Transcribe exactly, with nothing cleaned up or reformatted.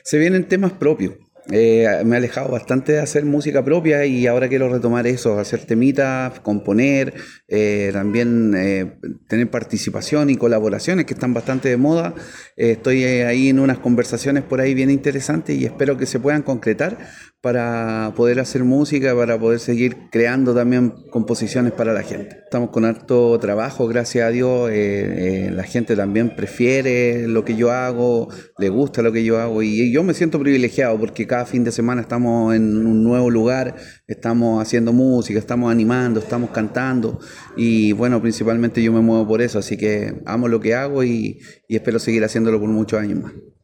Se vienen temas propios. Eh, me he alejado bastante de hacer música propia y ahora quiero retomar eso, hacer temitas, componer, eh, también eh, tener participación y colaboraciones que están bastante de moda. Eh, estoy eh, ahí en unas conversaciones por ahí bien interesantes y espero que se puedan concretar para poder hacer música, para poder seguir creando también composiciones para la gente. Estamos con harto trabajo, gracias a Dios. Eh, eh, la gente también prefiere lo que yo hago, le gusta lo que yo hago y yo me siento privilegiado porque cada fin de semana estamos en un nuevo lugar, estamos haciendo música, estamos animando, estamos cantando y bueno, principalmente yo me muevo por eso, así que amo lo que hago y, y espero seguir haciéndolo por muchos años más.